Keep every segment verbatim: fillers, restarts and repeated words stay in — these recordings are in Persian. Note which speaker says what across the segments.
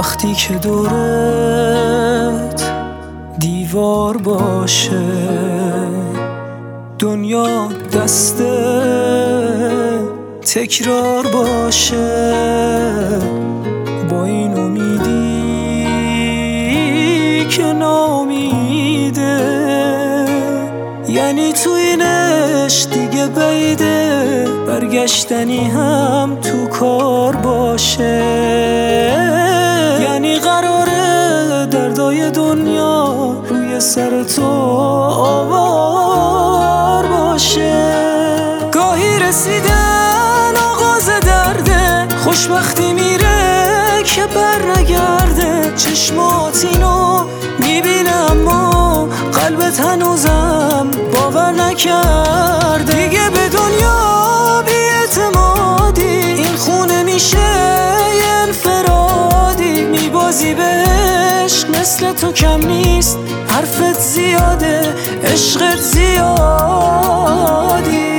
Speaker 1: وقتی که دورت دیوار باشه، دنیا دست تکرار باشه، با این امیدی که نامیده، یعنی تو این عشق دیگه بعیده برگشتنی هم تو کار باشه، یعنی قراره دردای دنیا روی سر تو آوار باشه. گاهی رسیدن آغاز درده، خوشبختی میره که بر نگرده، چشمات اینو میبینه اما قلبت هنوزم باور نکرده. دیگه به دنیا بی‌اعتمادی، این خونه میشه یه انفرادی، میبازی به عشق مثل تو کم نیست، حرفت زیاده عشقت زیادی.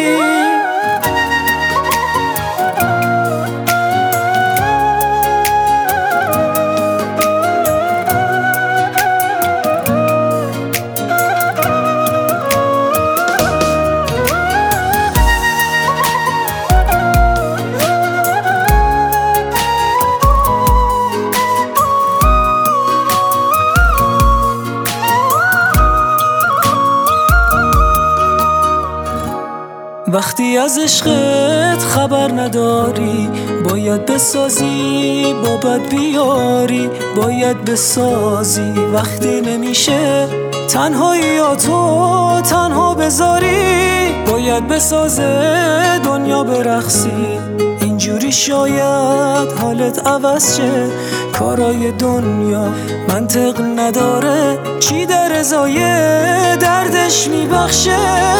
Speaker 1: وقتی از عشقت خبر نداری، باید بسازی با بد بیاری، باید بسازی وقتی نمیشه تنهاییاتو تنها بذاری، باید بسازه دنیا برقصی، اینجوری شاید حالت عوض شه. کارای دنیا منطق نداره، چی در ازای دردش میبخشه.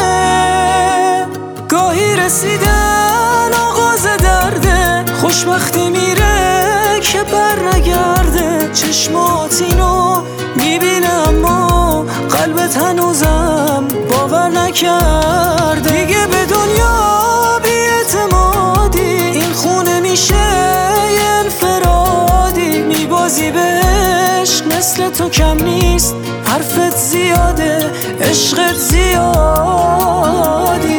Speaker 1: گاهی رسیدن آغاز درده، خوشبختی میره که بر نگرده، چشمات اینو میبینه اما قلبت هنوزم باور نکرده. دیگه به دنیا بی‌اعتمادی، این خونه میشه یه انفرادی، میبازی به عشق مثل تو کم نیست، حرفت زیاده عشقت زیادی.